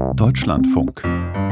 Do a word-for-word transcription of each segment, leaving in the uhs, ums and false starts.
Deutschlandfunk.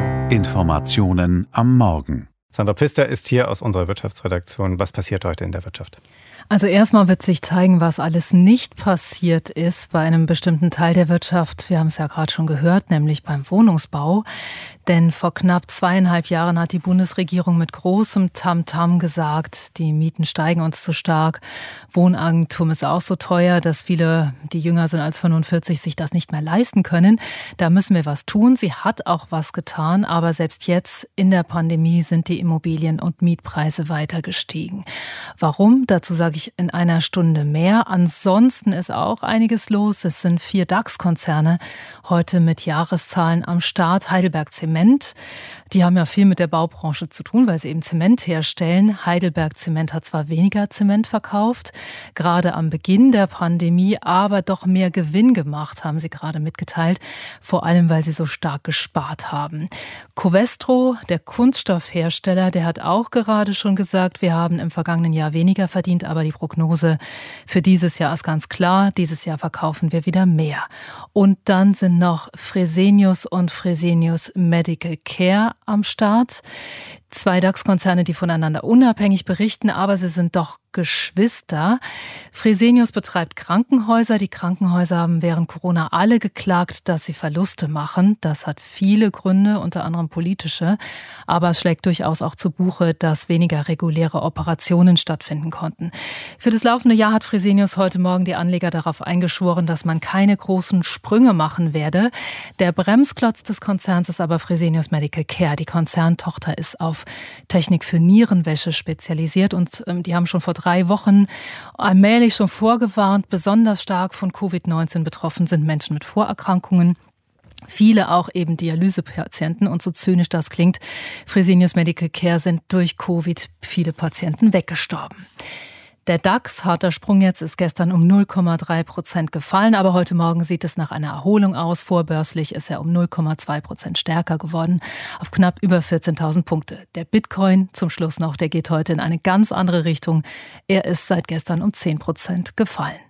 Informationen am Morgen. Sandra Pfister ist hier aus unserer Wirtschaftsredaktion. Was passiert heute in der Wirtschaft? Also erstmal wird sich zeigen, was alles nicht passiert ist bei einem bestimmten Teil der Wirtschaft. Wir haben es ja gerade schon gehört, nämlich beim Wohnungsbau. Denn vor knapp zweieinhalb Jahren hat die Bundesregierung mit großem Tamtam gesagt, die Mieten steigen uns zu stark. Wohneigentum ist auch so teuer, dass viele, die jünger sind als fünfundvierzig, sich das nicht mehr leisten können. Da müssen wir was tun. Sie hat auch was getan, aber selbst jetzt in der Pandemie sind die Immobilien- und Mietpreise weiter gestiegen. Warum? Dazu sage ich in einer Stunde mehr. Ansonsten ist auch einiges los. Es sind vier DAX-Konzerne heute mit Jahreszahlen am Start. Heidelberg Zement. Die haben ja viel mit der Baubranche zu tun, weil sie eben Zement herstellen. Heidelberg Zement hat zwar weniger Zement verkauft, gerade am Beginn der Pandemie, aber doch mehr Gewinn gemacht, haben sie gerade mitgeteilt. Vor allem, weil sie so stark gespart haben. Covestro, der Kunststoffhersteller, der hat auch gerade schon gesagt, wir haben im vergangenen Jahr weniger verdient, aber die Prognose für dieses Jahr ist ganz klar. Dieses Jahr verkaufen wir wieder mehr. Und dann sind noch Fresenius und Fresenius Medical Care am Start. Zwei DAX-Konzerne, die voneinander unabhängig berichten, aber sie sind doch Geschwister. Fresenius betreibt Krankenhäuser. Die Krankenhäuser haben während Corona alle geklagt, dass sie Verluste machen. Das hat viele Gründe, unter anderem politische. Aber es schlägt durchaus auch zu Buche, dass weniger reguläre Operationen stattfinden konnten. Für das laufende Jahr hat Fresenius heute Morgen die Anleger darauf eingeschworen, dass man keine großen Sprünge machen werde. Der Bremsklotz des Konzerns ist aber Fresenius Medical Care. Die Konzerntochter ist auf Technik für Nierenwäsche spezialisiert und ähm, die haben schon vor drei Wochen allmählich schon vorgewarnt, besonders stark von Covid neunzehn betroffen sind Menschen mit Vorerkrankungen. Viele auch eben Dialysepatienten und so zynisch das klingt, Fresenius Medical Care sind durch Covid viele Patienten weggestorben. Der DAX, harter Sprung jetzt, ist gestern um null Komma drei Prozent gefallen, aber heute Morgen sieht es nach einer Erholung aus. Vorbörslich ist er um null Komma zwei Prozent stärker geworden, auf knapp über vierzehntausend Punkte. Der Bitcoin zum Schluss noch, der geht heute in eine ganz andere Richtung. Er ist seit gestern um zehn Prozent gefallen.